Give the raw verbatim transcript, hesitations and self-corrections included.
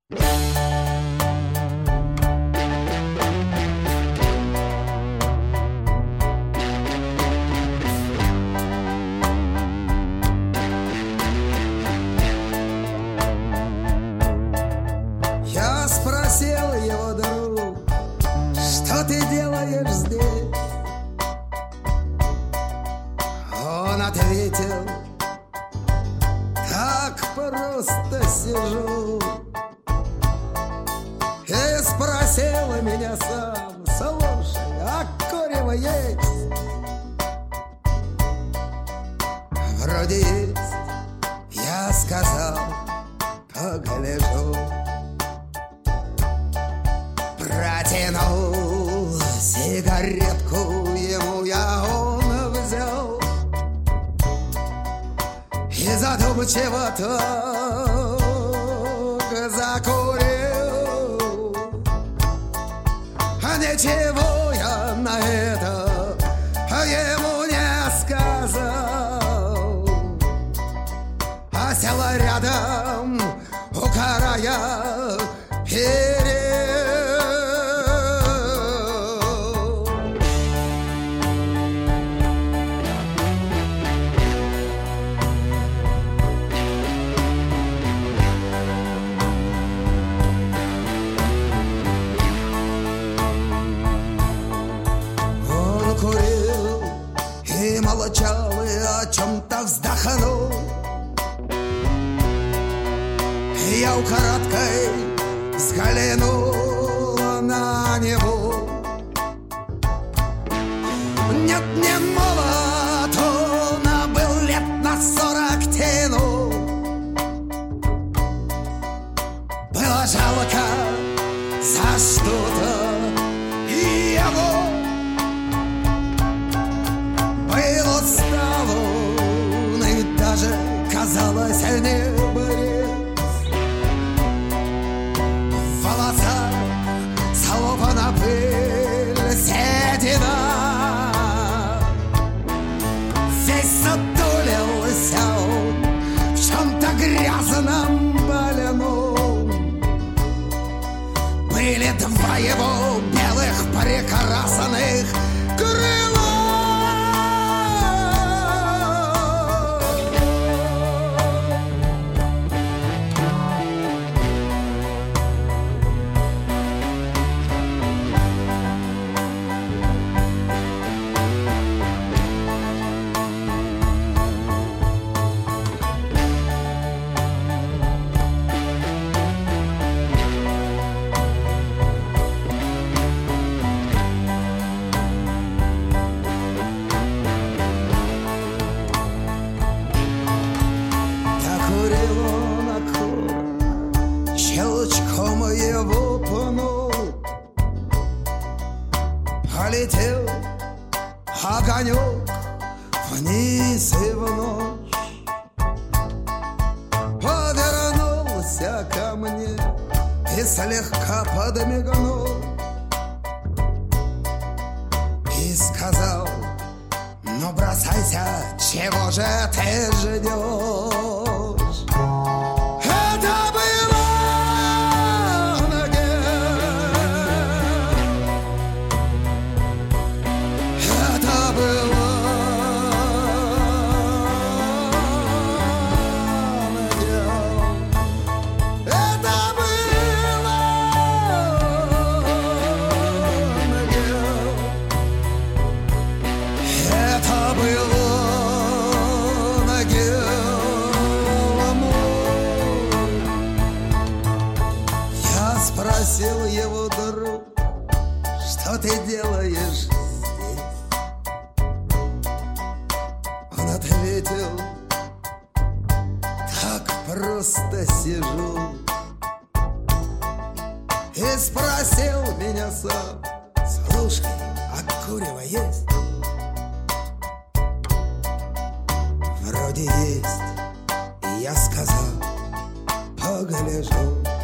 Я спросил его, друг, что ты делаешь здесь? Он ответил: так просто сижу. И спросил меня сам: слушай, а курево есть? Вроде есть. Я сказал: погляжу. Протянул сигаретку ему, я он взял и задумчиво так закурил. А ничего я на это ему не сказал, а села рядом у края перил. Курил и молчал, и о чем-то вздохнул. Я украдкой взглянул на него. Нет, не молод, он был лет на сорок тянул. Было жалко за что-то его. Был устал он, и даже, казалось, не борец. В волосах слопана пыль, седина. Весь сутулился он в чем-то грязном больном. Были два его белых прекрасных крыла. Щелчком его пнул, полетел огонек вниз и в ночь. Повернулся ко мне и слегка подмигнул и сказал: ну бросайся, чего же ты ждешь? Это было спросил его, друг, что ты делаешь здесь? Он ответил: так просто сижу. И спросил меня сам: слушай, а курево есть? Вроде есть. И я сказал: погляжу.